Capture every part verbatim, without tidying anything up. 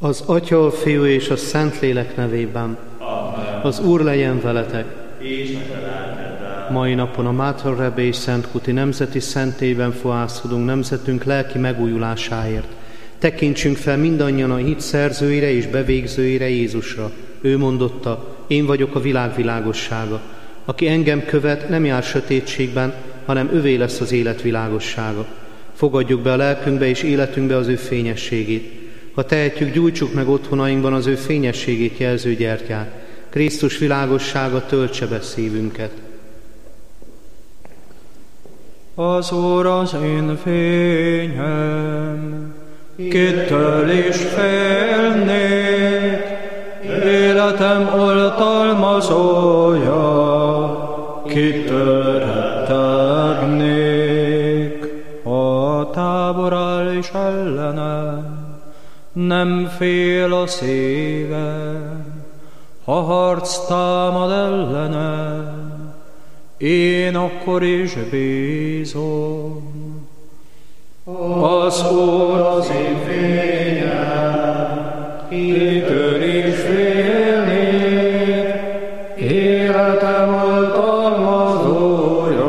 Az Atya, a Fiú és a Szentlélek nevében. Amen. Az Úr legyen veletek. És neked elkeddel. Mai napon a Máthor Rebbe és Szentkuti Nemzeti Szentében fohászkodunk nemzetünk lelki megújulásáért. Tekintsünk fel mindannyian a hit szerzőire és bevégzőire, Jézusra. Ő mondotta, én vagyok a világ világossága. Aki engem követ, nem jár sötétségben, hanem övé lesz az élet világossága. Fogadjuk be a lelkünkbe és életünkbe az ő fényességét. Ha tehetjük, gyújtsuk meg otthonainkban az ő fényességét jelző gyertyát. Krisztus világossága töltse be szívünket. Az Úr az én fényem, kitől is félnék, életem oltalmazója, kitől rettegnék. A tábor áll is ellenem, nem fél a szívem, ha harc támad ellenem, én akkor is bízom. Az Úr az én fényem, kitől is félnék, életem oltalmazója,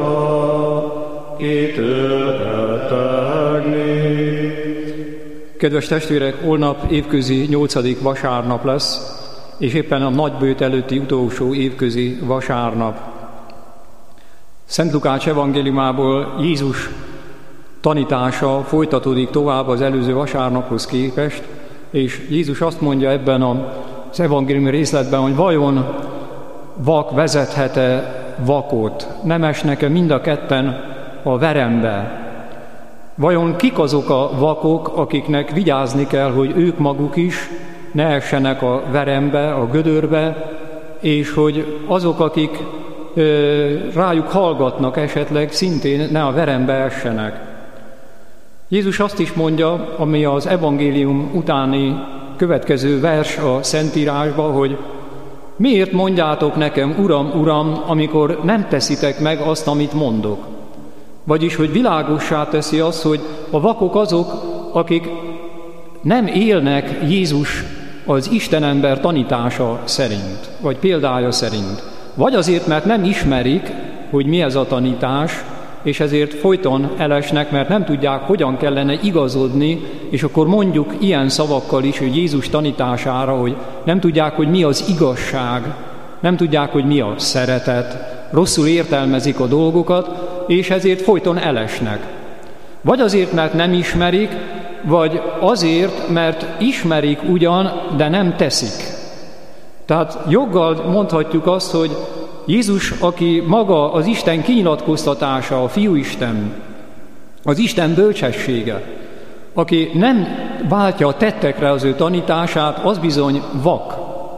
kitől rettegnék. Kedves testvérek, holnap évközi nyolcadik vasárnap lesz, és éppen a nagybőt előtti utolsó évközi vasárnap. Szent Lukács evangéliumából Jézus tanítása folytatódik tovább az előző vasárnaphoz képest, és Jézus azt mondja ebben az evangéliumi részletben, hogy vajon vak vezethet-e vakot, nem esnek-e mind a ketten a verembe? Vajon kik azok a vakok, akiknek vigyázni kell, hogy ők maguk is ne essenek a verembe, a gödörbe, és hogy azok, akik ö, rájuk hallgatnak esetleg, szintén ne a verembe essenek. Jézus azt is mondja, ami az evangélium utáni következő vers a Szentírásban, hogy miért mondjátok nekem, Uram, Uram, amikor nem teszitek meg azt, amit mondok. Vagyis, hogy világossá teszi azt, hogy a vakok azok, akik nem élnek Jézus az Istenember tanítása szerint, vagy példája szerint. Vagy azért, mert nem ismerik, hogy mi ez a tanítás, és ezért folyton elesnek, mert nem tudják, hogyan kellene igazodni, és akkor mondjuk ilyen szavakkal is, hogy Jézus tanítására, hogy nem tudják, hogy mi az igazság, nem tudják, hogy mi a szeretet, rosszul értelmezik a dolgokat, és ezért folyton elesnek. Vagy azért, mert nem ismerik, vagy azért, mert ismerik ugyan, de nem teszik. Tehát joggal mondhatjuk azt, hogy Jézus, aki maga az Isten kinyilatkoztatása, a Fiúisten, az Isten bölcsessége, aki nem váltja a tettekre az ő tanítását, az bizony vak.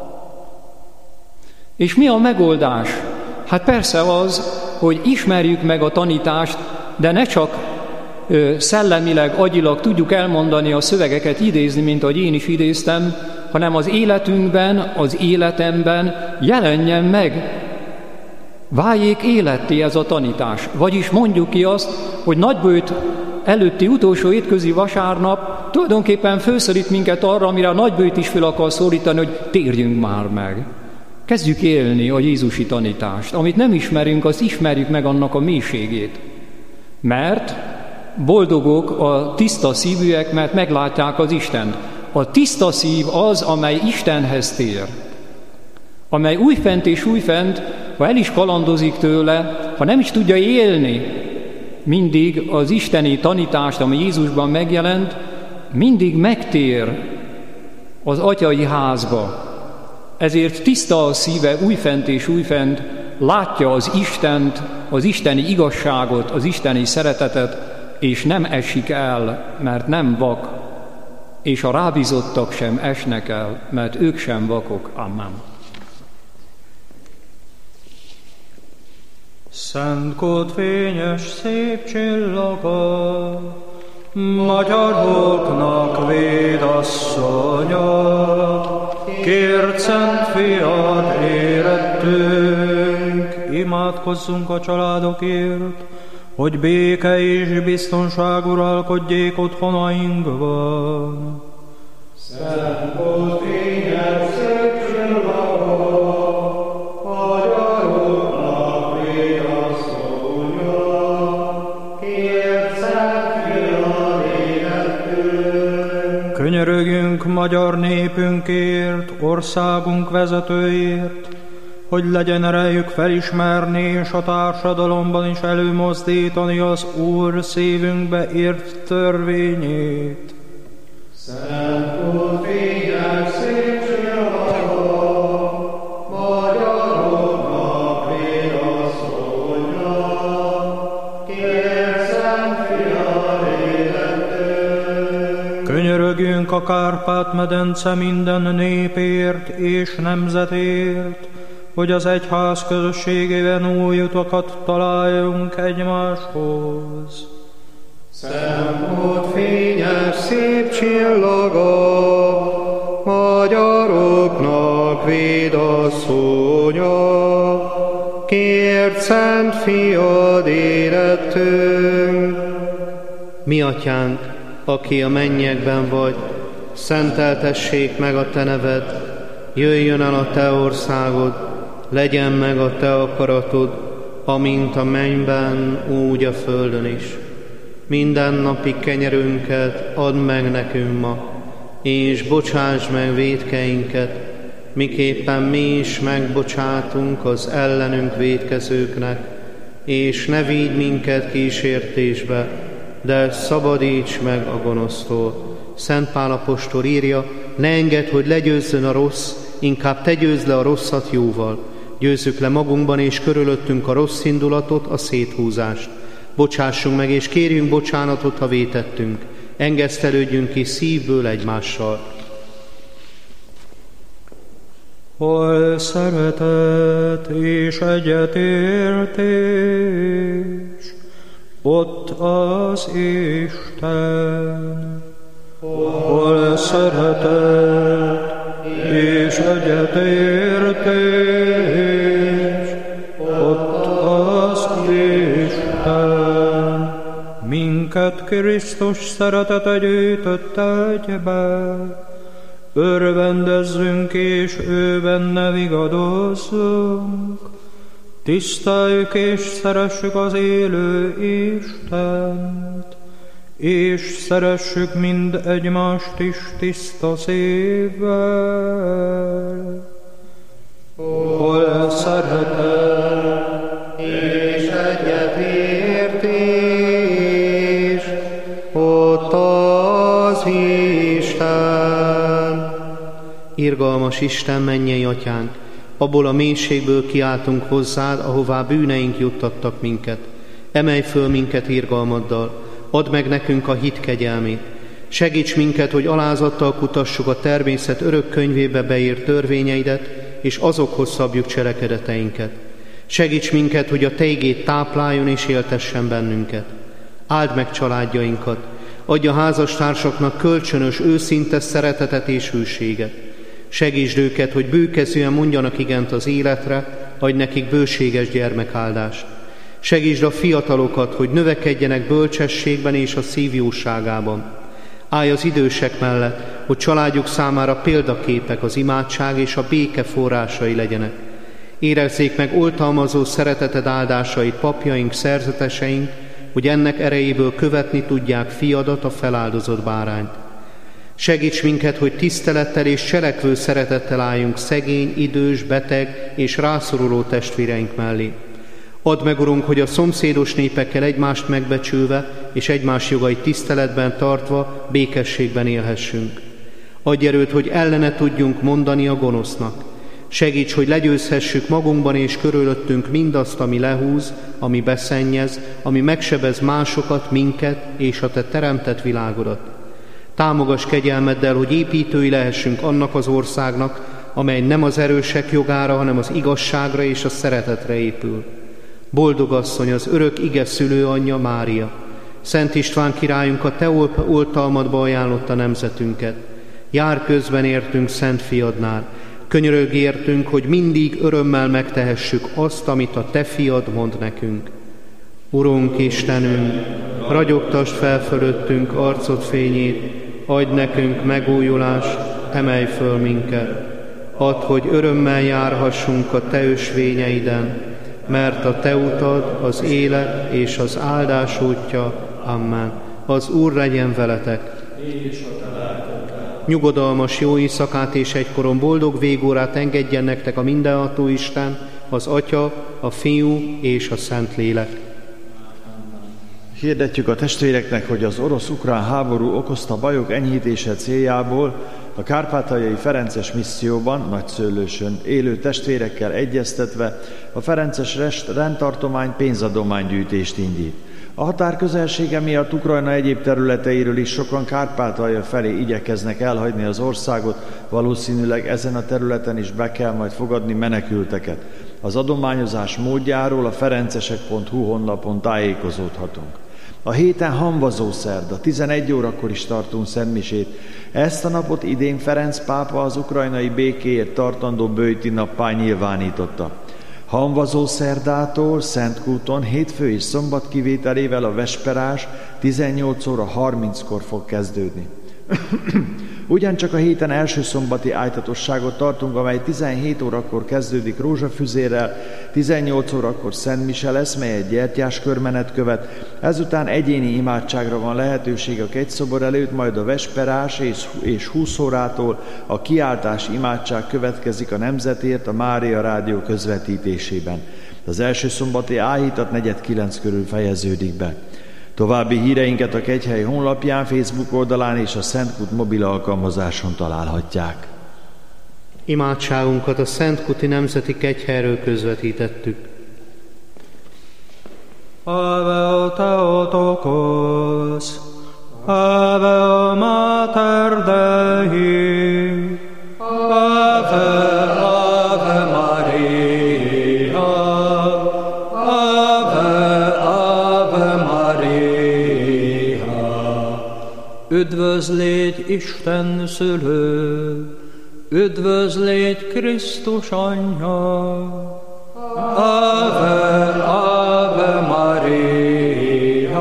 És mi a megoldás? Hát persze az, hogy ismerjük meg a tanítást, de ne csak ö, szellemileg, agyilag tudjuk elmondani a szövegeket, idézni, mint ahogy én is idéztem, hanem az életünkben, az életemben jelenjen meg, váljék életté ez a tanítás. Vagyis mondjuk ki azt, hogy nagybőt előtti utolsó étközi vasárnap tulajdonképpen felszólít minket arra, amire a nagybőt is fel akar szólítani, hogy térjünk már meg. Kezdjük élni a Jézusi tanítást. Amit nem ismerünk, azt ismerjük meg annak a mélységét. Mert boldogok a tiszta szívűek, mert meglátják az Istent. A tiszta szív az, amely Istenhez tér. Amely újfent és újfent, ha el is kalandozik tőle, ha nem is tudja élni mindig az isteni tanítást, ami Jézusban megjelent, mindig megtér az atyai házba. Ezért tiszta a szíve újfent és újfent, látja az Istent, az isteni igazságot, az isteni szeretetet, és nem esik el, mert nem vak, és a rábízottak sem esnek el, mert ők sem vakok. Amen. Szent kód fényes szép csillaga, magyaroknak védasszonya, kért szent fiad érettünk, imádkozzunk a családokért, hogy béke és biztonság uralkodjék otthonainkban. Szent volt fényes szép csillagok, magyaroknak védasszonya, kért szent fiad életünk. Könyörögjünk magyar népünkért, országunk vezetőért, hogy legyen erejük felismerni és a társadalomban is előmozdítani az Úr szívünkbe írt törvényét. Szent volt fényes szép csillagok, magyaroknak védasszonya, kért szent fiad életünk. Könyörögjünk a Kárpát-medence minden népért és nemzetért, hogy az egyház közösségében új utakat találjunk egymáshoz. Szent volt fényes szép csillaga, magyaroknak védasszonya, kért szent fiad életünk. Mi atyánk, aki a mennyekben vagy, szenteltessék meg a te neved, jöjjön el a te országod, legyen meg a te akaratod, amint a mennyben, úgy a földön is. Minden napi kenyerünket add meg nekünk ma, és bocsáss meg vétkeinket, miképpen mi is megbocsátunk az ellenünk vétkezőknek, és ne vigy minket kísértésbe, de szabadíts meg a gonosztól. Szent Pál apostol írja, ne engedd, hogy legyőzzön a rossz, inkább te győzd le a rosszat jóval. Győzzük le magunkban és körülöttünk a rossz indulatot, a széthúzást. Bocsássunk meg és kérjünk bocsánatot, ha vétettünk. Engesztelődjünk ki szívből egymással. Hol szeretet és egyetértés, ott az Isten. Hol szeretet és egyetértés, ott az Isten. Minket Krisztus szeretete gyűjtött egybe, örvendezzünk és ő benne vigadozzunk, tiszteljük és szeressük az élő Istent, és szeressük mind egymást is tiszta szívvel. Hol szeretet és egyetértés, ott az Isten. Irgalmas Isten, mennyei atyánk, abból a mélységből kiáltunk hozzád, ahová bűneink juttattak minket. Emelj föl minket irgalmaddal, add meg nekünk a hit kegyelmét. Segíts minket, hogy alázattal kutassuk a természet örök könyvébe beírt törvényeidet, és azokhoz szabjuk cselekedeteinket. Segíts minket, hogy a te igéd tápláljon és éltessen bennünket. Áld meg családjainkat, adj a házastársaknak kölcsönös, őszinte szeretetet és hűséget. Segítsd őket, hogy bőkezűen mondjanak igent az életre, adj nekik bőséges gyermekáldást. Segítsd a fiatalokat, hogy növekedjenek bölcsességben és a szív jóságában. Állj az idősek mellett, hogy családjuk számára példaképek, az imádság és a béke forrásai legyenek. Érezzék meg oltalmazó szereteted áldásait papjaink, szerzeteseink, hogy ennek erejéből követni tudják fiadat, a feláldozott bárányt. Segíts minket, hogy tisztelettel és cselekvő szeretettel álljunk szegény, idős, beteg és rászoruló testvéreink mellé. Add meg, Urunk, hogy a szomszédos népekkel egymást megbecsülve és egymás jogait tiszteletben tartva békességben élhessünk. Adj erőt, hogy ellene tudjunk mondani a gonosznak. Segíts, hogy legyőzhessük magunkban és körülöttünk mindazt, ami lehúz, ami beszennyez, ami megsebez másokat, minket és a te teremtett világodat. Támogass kegyelmeddel, hogy építői lehessünk annak az országnak, amely nem az erősek jogára, hanem az igazságra és a szeretetre épül. Boldog asszony, az örök ige szülőanyja Mária, Szent István királyunk a te oltalmadba ajánlotta nemzetünket. Jár közben értünk Szent Fiadnál, könyörögj értünk, hogy mindig örömmel megtehessük azt, amit a te fiad mond nekünk. Urunk Istenünk, ragyogtasd fel fölöttünk arcod fényét, adj nekünk megújulást, emelj föl minket. Add, hogy örömmel járhassunk a Te ösvényeiden, mert a Te utad az élet és az áldás útja. Amen. Az Úr legyen veletek. Nyugodalmas jó éjszakát és egykoron boldog végórát engedjen nektek a mindenható Isten, az Atya, a Fiú és a Szentlélek. Hirdetjük a testvéreknek, hogy az orosz-ukrán háború okozta bajok enyhítése céljából a Kárpátaljai Ferences misszióban, Nagyszőlősön élő testvérekkel egyeztetve a Ferences rendtartomány pénzadománygyűjtést indít. A határ közelsége miatt Ukrajna egyéb területeiről is sokan Kárpátalja felé igyekeznek elhagyni az országot, valószínűleg ezen a területen is be kell majd fogadni menekülteket. Az adományozás módjáról a ferencesek pont hu honlapon tájékozódhatunk. A héten hamvazó szerda, tizenegy órakor is tartunk szentmisét. Ezt a napot idén Ferenc pápa az ukrajnai békéért tartandó böjti nappá nyilvánította. Hamvazó szerdától Szentkúton hétfő és szombat kivételével a vesperás tizennyolc óra harminckor fog kezdődni. Ugyancsak a héten első szombati ájtatosságot tartunk, amely tizenhét órakor kezdődik rózsafüzérrel, tizennyolc órakor szentmise lesz, mely egy gyertyáskörmenet követ, ezután egyéni imádságra van lehetőség a kegyszobor előtt, majd a vesperás és húsz órától a kiáltás imádság következik a Nemzetért a Mária Rádió közvetítésében. Az első szombati áhítat negyed kilenc körül fejeződik be. További híreinket a Kegyhely honlapján, Facebook oldalán és a Szentkút mobil alkalmazáson találhatják. Imádságunkat a Szentkuti Nemzeti Kegyhelyről közvetítettük. Ave Theotokos, Ave Mater Dei, Ave, Ave Maria, Ave, Ave Maria. Üdvözlégy Isten szülő, üdvözlégy Krisztus anyja, Ave, Ave Maria,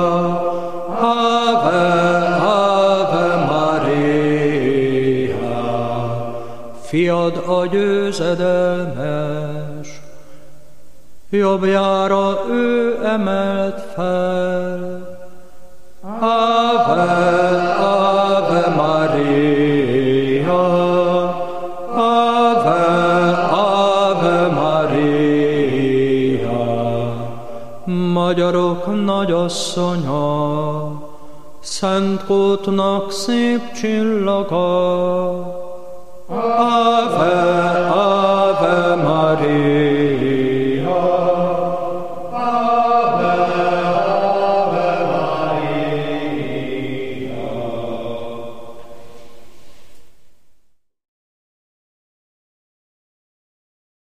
Ave, Ave Maria. Fiad a győzedelmes, jobbjára ő emelt fel. Ave, Ave Maria, Ave, Ave Maria. Magyarok nagyasszonya, Szentkútnak szép csillaga. Ave, Ave Maria.